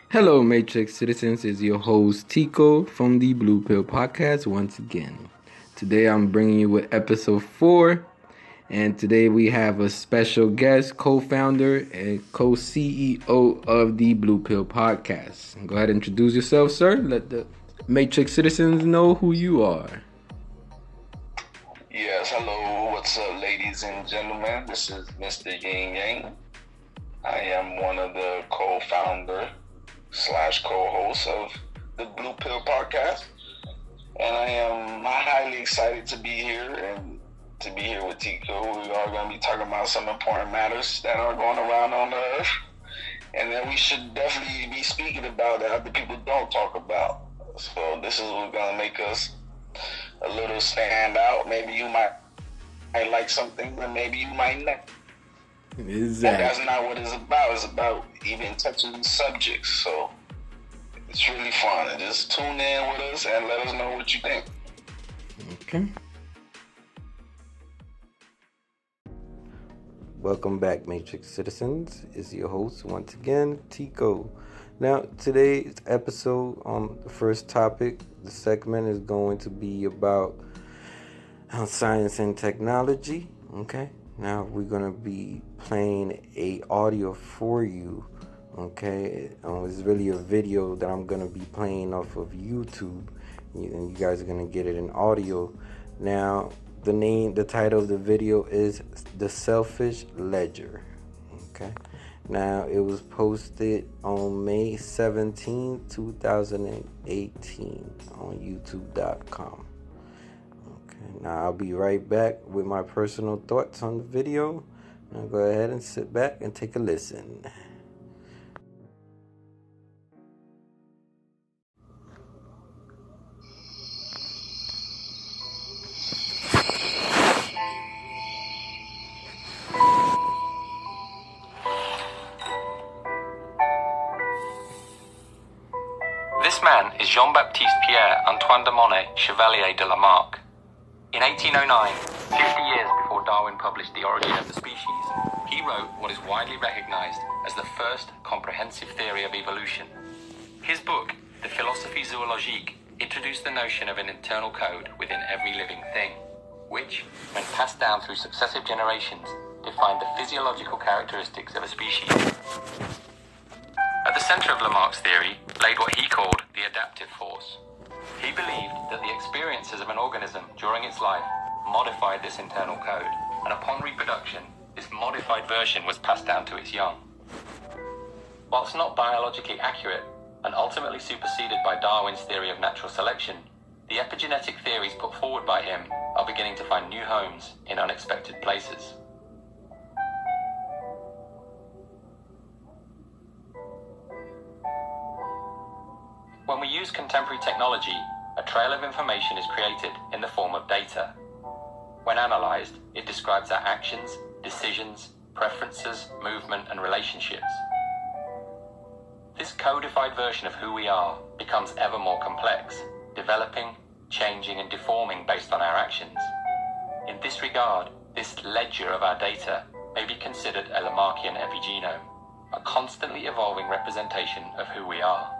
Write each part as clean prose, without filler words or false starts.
Hello, Matrix citizens. Is your host Tico from the Blue Pill Podcast once again. Today I'm bringing you with episode 4, and today we have a special guest, co-founder and co-CEO of the Blue Pill Podcast. Go ahead and introduce yourself, sir. Let the Matrix citizens know who you are. Yes, hello. What's up, ladies and gentlemen? This is Mr. Yin Yang. I am one of the co-founder / co-host of the Blue Pill Podcast, and I am highly excited to be here and to be here with Tico. We are going to be talking about some important matters that are going around on the earth, and that we should definitely be speaking about that other people don't talk about. So this is what's going to make us a little stand out. Maybe you might like something, but maybe you might not. Exactly. That's not what it's about. It's about even touching these subjects. So it's really fun. And just tune in with us and let us know what you think. Okay. Welcome back, Matrix citizens. It's your host once again, Tico. Now, today's episode, the first topic, the segment is going to be about science and technology. Okay. Now we're gonna be playing a audio for you. Okay. It's really a video that I'm gonna be playing off of YouTube, and you guys are gonna get it in audio. Now, the title of the video is The Selfish Ledger. Okay. Now, it was posted on May 17, 2018 on youtube.com. Okay, now I'll be right back with my personal thoughts on the video. Now go ahead and sit back and take a listen. This man is Jean-Baptiste Pierre Antoine de Monnet Chevalier de Lamarck. In 1809, 50 years before Darwin published The Origin of the Species, he wrote what is widely recognized as the first comprehensive theory of evolution. His book, The Philosophie Zoologique, introduced the notion of an internal code within every living thing, which, when passed down through successive generations, defined the physiological characteristics of a species. At the center of Lamarck's theory laid what he called the adaptive force. He believed that the experiences of an organism during its life modified this internal code, and upon reproduction, this modified version was passed down to its young. Whilst not biologically accurate, and ultimately superseded by Darwin's theory of natural selection, the epigenetic theories put forward by him are beginning to find new homes in unexpected places. When we use contemporary technology, a trail of information is created in the form of data. When analyzed, it describes our actions, decisions, preferences, movement, and relationships. This codified version of who we are becomes ever more complex, developing, changing, and deforming based on our actions. In this regard, this ledger of our data may be considered a Lamarckian epigenome, a constantly evolving representation of who we are.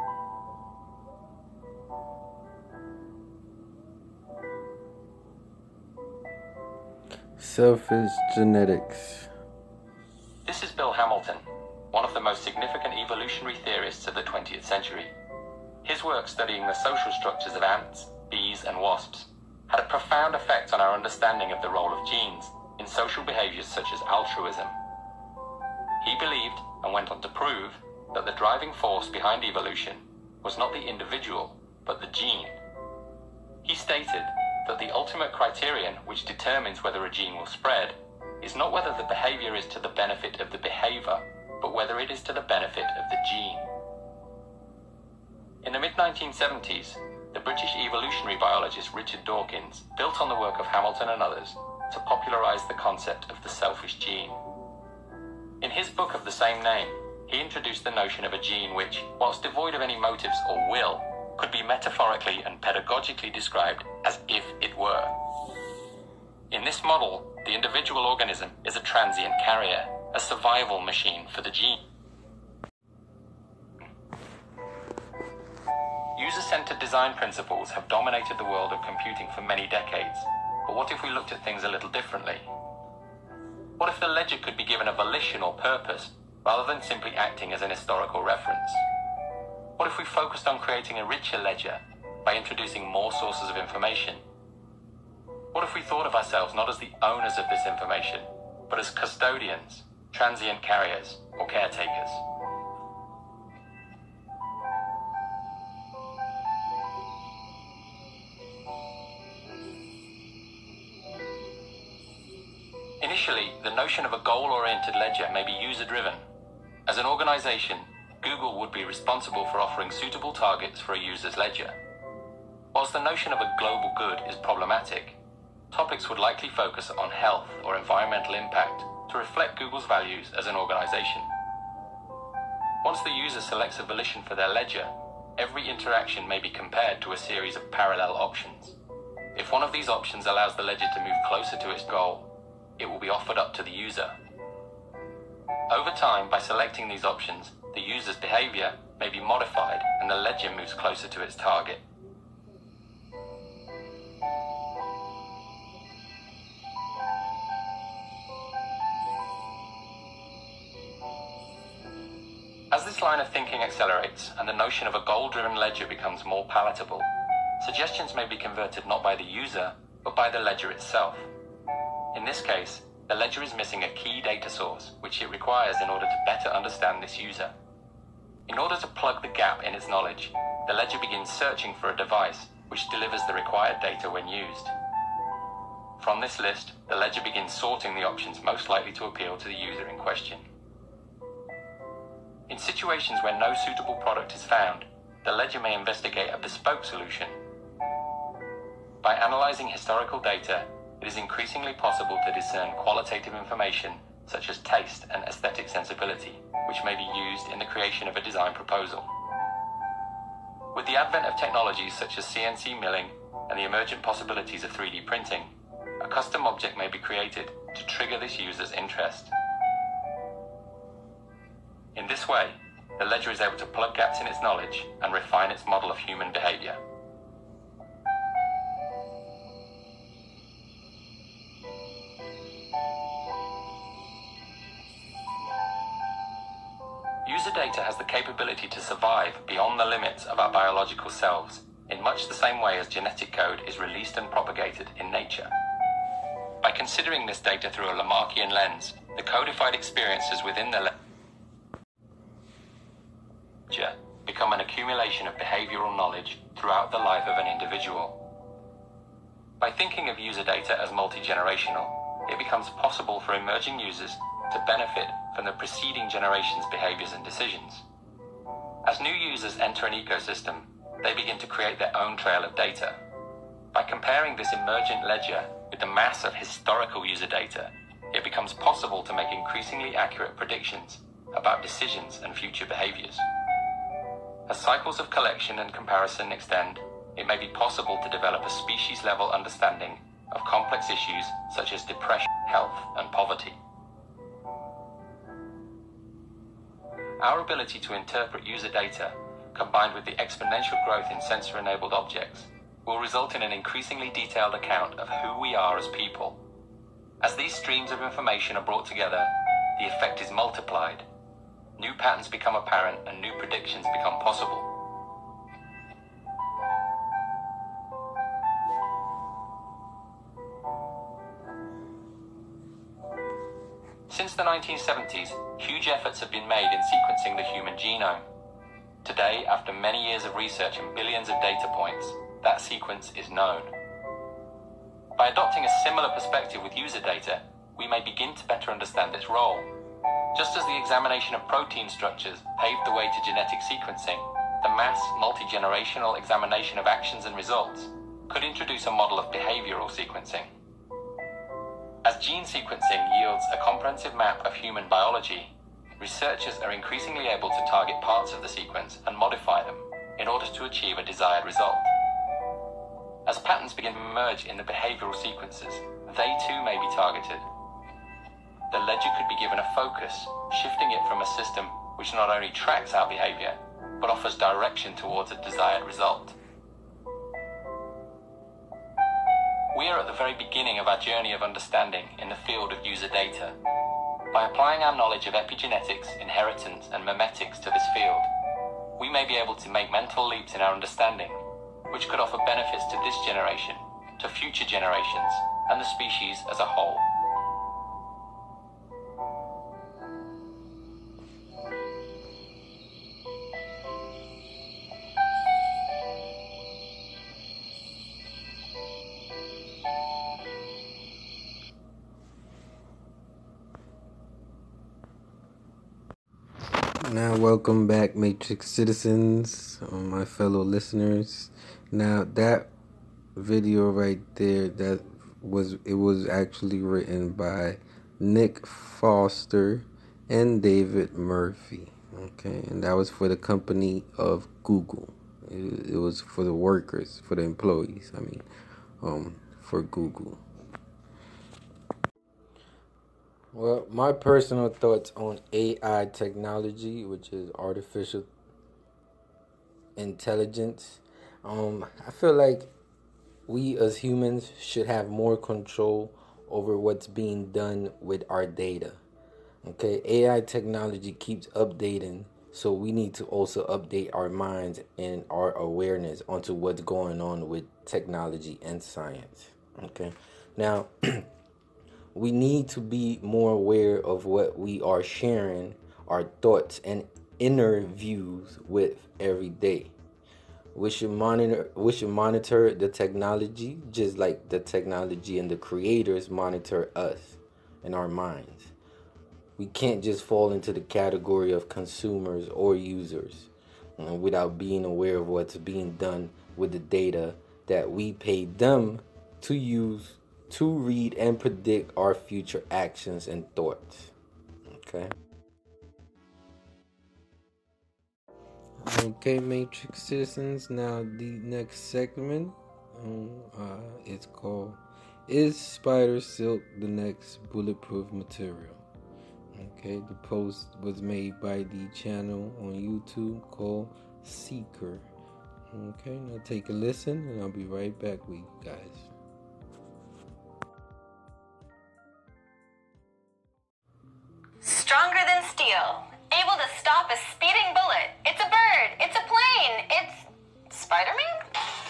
Selfish genetics. This is Bill Hamilton, one of the most significant evolutionary theorists of the 20th century. His work studying the social structures of ants, bees, and wasps had a profound effect on our understanding of the role of genes in social behaviors such as altruism. He believed, and went on to prove, that the driving force behind evolution was not the individual, but the gene. He stated that the ultimate criterion which determines whether a gene will spread is not whether the behavior is to the benefit of the behavior, but whether it is to the benefit of the gene. In the mid-1970s, the British evolutionary biologist Richard Dawkins built on the work of Hamilton and others to popularize the concept of the selfish gene. In his book of the same name, he introduced the notion of a gene which, whilst devoid of any motives or will, could be metaphorically and pedagogically described as if it were. In this model, the individual organism is a transient carrier, a survival machine for the gene. User-centered design principles have dominated the world of computing for many decades, but what if we looked at things a little differently? What if the ledger could be given a volition or purpose, rather than simply acting as an historical reference? What if we focused on creating a richer ledger by introducing more sources of information? What if we thought of ourselves not as the owners of this information, but as custodians, transient carriers, or caretakers? Initially, the notion of a goal-oriented ledger may be user-driven. As an organization, Google would be responsible for offering suitable targets for a user's ledger. Whilst the notion of a global good is problematic, topics would likely focus on health or environmental impact to reflect Google's values as an organization. Once the user selects a volition for their ledger, every interaction may be compared to a series of parallel options. If one of these options allows the ledger to move closer to its goal, it will be offered up to the user. Over time, by selecting these options, the user's behavior may be modified and the ledger moves closer to its target. As this line of thinking accelerates and the notion of a goal-driven ledger becomes more palatable, suggestions may be converted not by the user, but by the ledger itself. In this case, the ledger is missing a key data source, which it requires in order to better understand this user. In order to plug the gap in its knowledge, the ledger begins searching for a device which delivers the required data when used. From this list, the ledger begins sorting the options most likely to appeal to the user in question. In situations where no suitable product is found, the ledger may investigate a bespoke solution. By analyzing historical data, it is increasingly possible to discern qualitative information such as taste and aesthetic sensibility, which may be used in the creation of a design proposal. With the advent of technologies such as CNC milling and the emergent possibilities of 3D printing, a custom object may be created to trigger this user's interest. In this way, the ledger is able to plug gaps in its knowledge and refine its model of human behavior. User data has the capability to survive beyond the limits of our biological selves, in much the same way as genetic code is released and propagated in nature. By considering this data through a Lamarckian lens, the codified experiences within the ledger become an accumulation of behavioral knowledge throughout the life of an individual. By thinking of user data as multi-generational, it becomes possible for emerging users to benefit from the preceding generation's behaviors and decisions. As new users enter an ecosystem, they begin to create their own trail of data. By comparing this emergent ledger with the mass of historical user data, it becomes possible to make increasingly accurate predictions about decisions and future behaviors. As cycles of collection and comparison extend, it may be possible to develop a species-level understanding of complex issues such as depression, health, and poverty. Our ability to interpret user data, combined with the exponential growth in sensor-enabled objects, will result in an increasingly detailed account of who we are as people. As these streams of information are brought together, the effect is multiplied. New patterns become apparent and new predictions become possible. Since the 1970s, huge efforts have been made in sequencing the human genome. Today, after many years of research and billions of data points, that sequence is known. By adopting a similar perspective with user data, we may begin to better understand its role. Just as the examination of protein structures paved the way to genetic sequencing, the mass, multi-generational examination of actions and results could introduce a model of behavioral sequencing. As gene sequencing yields a comprehensive map of human biology, researchers are increasingly able to target parts of the sequence and modify them in order to achieve a desired result. As patterns begin to emerge in the behavioral sequences, they too may be targeted. The ledger could be given a focus, shifting it from a system which not only tracks our behavior, but offers direction towards a desired result. we are at the very beginning of our journey of understanding in the field of user data. By applying our knowledge of epigenetics, inheritance, and memetics to this field, we may be able to make mental leaps in our understanding, which could offer benefits to this generation, to future generations, and the species as a whole. Now, welcome back, Matrix citizens, my fellow listeners. Now, that video right there, it was actually written by Nick Foster and David Murphy. Okay, and that was for the company of Google. It was for the workers, for the employees. For Google. Well, my personal thoughts on AI technology, which is artificial intelligence. I feel like we as humans should have more control over what's being done with our data. Okay, AI technology keeps updating, so we need to also update our minds and our awareness onto what's going on with technology and science. Okay, now we need to be more aware of what we are sharing, our thoughts and inner views with every day. We should monitor the technology just like the technology and the creators monitor us and our minds. We can't just fall into the category of consumers or users without being aware of what's being done with the data that we paid them to use to read and predict our future actions and thoughts. Okay? Okay, Matrix citizens. Now, the next segment it's called "Is Spider Silk the Next Bulletproof Material?" Okay, the post was made by the channel on YouTube called Seeker. Okay, now take a listen, and I'll be right back with you guys. Stronger than steel, able to stop a speeding bullet. It's a bird, it's a plane, it's Spider-Man?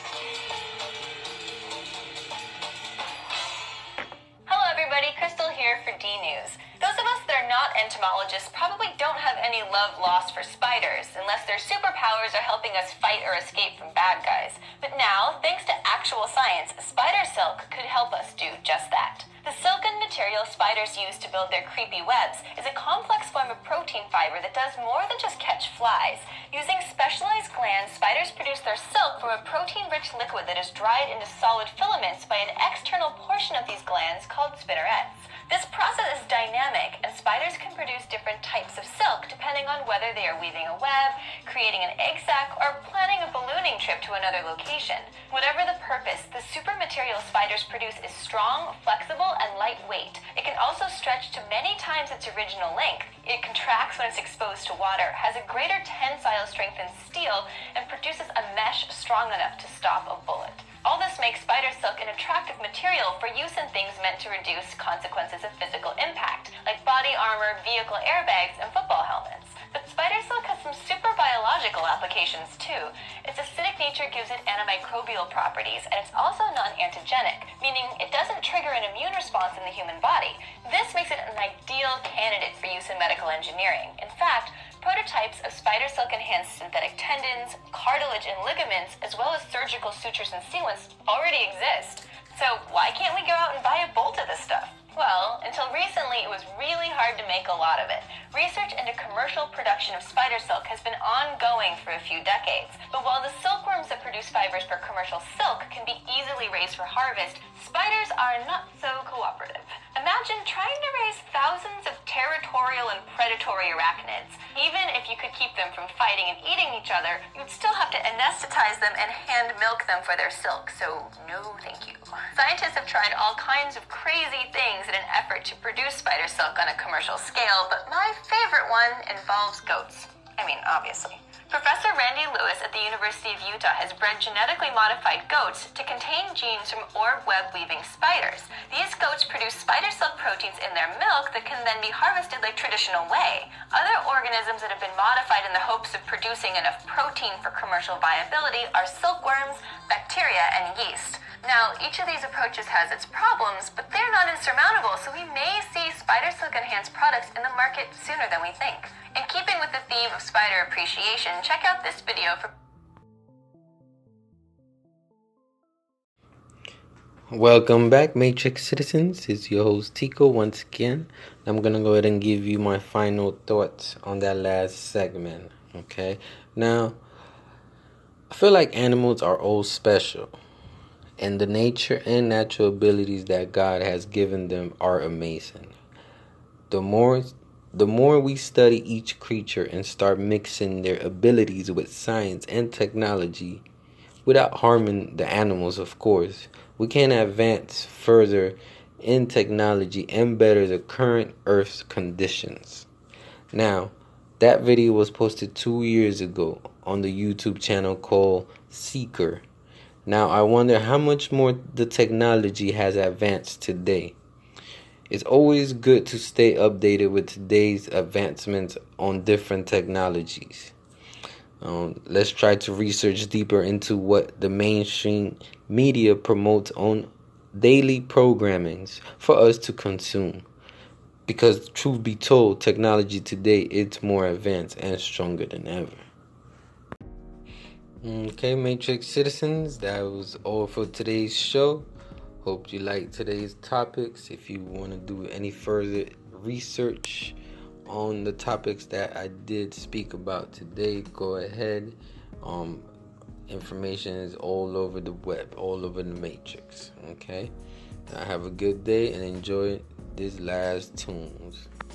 Hello everybody, Crystal here for D-News. Those of us that are not entomologists probably don't have any love lost for spiders unless their superpowers are helping us fight or escape from bad guys. But now, thanks to actual science, spider silk could help us do just that. The silken material spiders use to build their creepy webs is a complex form of protein fiber that does more than just catch flies. Using specialized glands, spiders produce their silk from a protein-rich liquid that is dried into solid filaments by an external portion of these glands called spinnerets. This process is dynamic, and spiders can produce different types of silk depending on whether they are weaving a web, creating an egg sac, or planning a ballooning trip to another location. Whatever the purpose, the super material spiders produce is strong, flexible, and lightweight. It can also stretch to many times its original length. It contracts when it's exposed to water, has a greater tensile strength than steel, and produces a mesh strong enough to stop a bullet. All this makes spider silk an attractive material for use in things meant to reduce consequences of physical impact, like body armor, vehicle airbags, and football helmets. But spider silk has some super biological applications too. Its acidic nature gives it antimicrobial properties, and it's also non-antigenic, meaning it doesn't trigger an immune response in the human body. This makes it an ideal candidate for use in medical engineering. In fact, prototypes of spider silk enhanced synthetic tendons, cartilage, and ligaments, as well as surgical sutures and sealants, already exist. So why can't we go out and buy a bolt of this stuff? Well, until recently, it was really hard to make a lot of it. Research into commercial production of spider silk has been ongoing for a few decades. But while the silkworms that produce fibers for commercial silk can be easily raised for harvest, spiders are not so cooperative. Imagine trying to raise thousands of territorial and predatory arachnids. Even if you could keep them from fighting and eating each other, you'd still have to anesthetize them and hand milk them for their silk, so no thank you. Scientists have tried all kinds of crazy things in an effort to produce spider silk on a commercial scale, but my favorite one involves goats. Obviously. Professor Randy Lewis at the University of Utah has bred genetically modified goats to contain genes from orb web weaving spiders. These goats produce spider silk proteins in their milk that can then be harvested like traditional way. Other organisms that have been modified in the hopes of producing enough protein for commercial viability are silkworms, bacteria, and yeast. Now, each of these approaches has its problems, but they're not insurmountable, so we may see spider silk enhanced products in the market sooner than we think. In keeping with the theme of spider appreciation, check out this video for... Welcome back, Matrix citizens. It's your host Tico once again. I'm gonna go ahead and give you my final thoughts on that last segment. Okay, now I feel like animals are all special, and the nature and natural abilities that God has given them are amazing. The more we study each creature and start mixing their abilities with science and technology, without harming the animals, of course, we can advance further in technology and better the current Earth's conditions. Now, that video was posted 2 years ago on the YouTube channel called Seeker. Now, I wonder how much more the technology has advanced today. It's always good to stay updated with today's advancements on different technologies. Let's try to research deeper into what the mainstream media promotes on daily programmings for us to consume. Because truth be told, technology today it's more advanced and stronger than ever. Okay, Matrix citizens, that was all for today's show. Hope you liked today's topics. If you want to do any further research on the topics that I did speak about today, go ahead. Information is all over the web, all over the Matrix. Okay? Now have a good day and enjoy these last tunes.